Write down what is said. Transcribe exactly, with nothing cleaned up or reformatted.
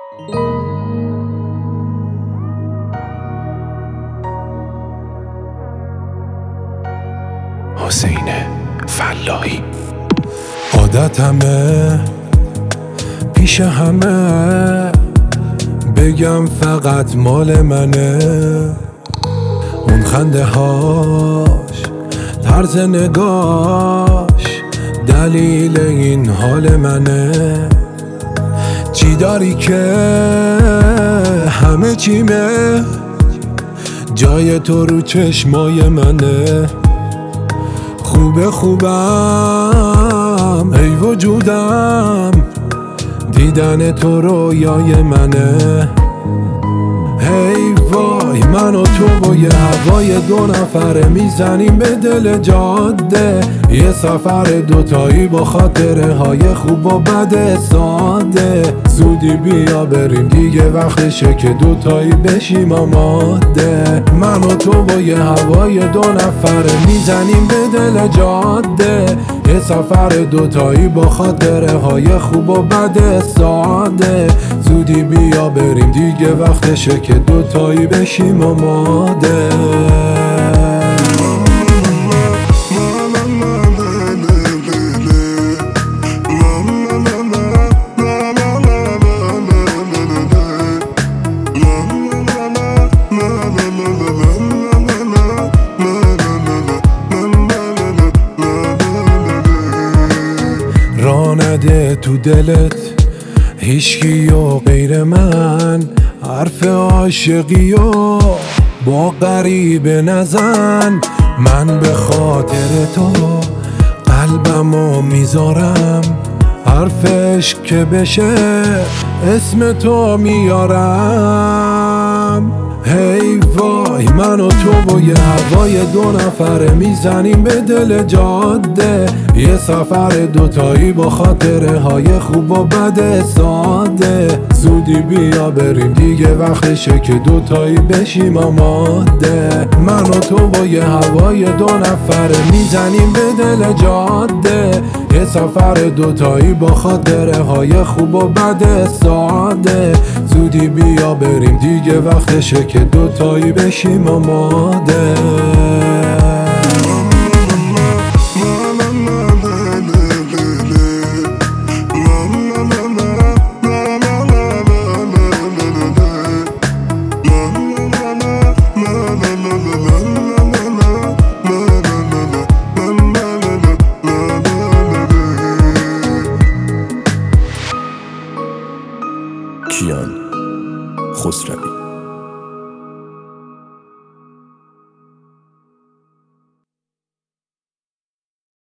حسین فلاحی. عادتمه پیش همه بگم فقط مال منه، اون خنده هاش، طرز نگاش دلیل این حال منه. چی داری که همه چیمه، جای تو رو چشمای منه. خوبه خوبم ای وجودم، دیدن تو رویای منه. هی وای من و تو و یه هوای دو نفره میزنیم به دل جاده، یه سفر دوتایی با خاطره های خوب و بد ساده. زودی بیا بریم دیگه وقتشه که دوتایی بشیم آماده. من و تو با یه هوای دو نفره میزنیم به دل جاده، یه سفر دوتایی با خاطره های خوب و بد ساده. زودی بیا بریم دیگه وقتشه که دوتایی بشیم آماده. راه نده تو دلت هیچکی و غیر من، حرف عاشقی و با غریبه نزن. من به خاطر تو قلبمو میذارم، حرفش که بشه اسم تو میارم. هی وای من و تو و یه هوای دو نفره میزنیم به دل جاده، یه سفر دوتایی با خاطره های خوب و بد ساده. زودی بیا بریم دیگه وقتشه که دوتایی بشیم آماده. من و تو با یه هوای دو نفره میزنیم به دل جاده، یه سفر دوتایی با خاطره های خوب و بد ساده. زودی بیا بریم دیگه وقتشه که دوتایی بشیم آماده. کیان خسروی.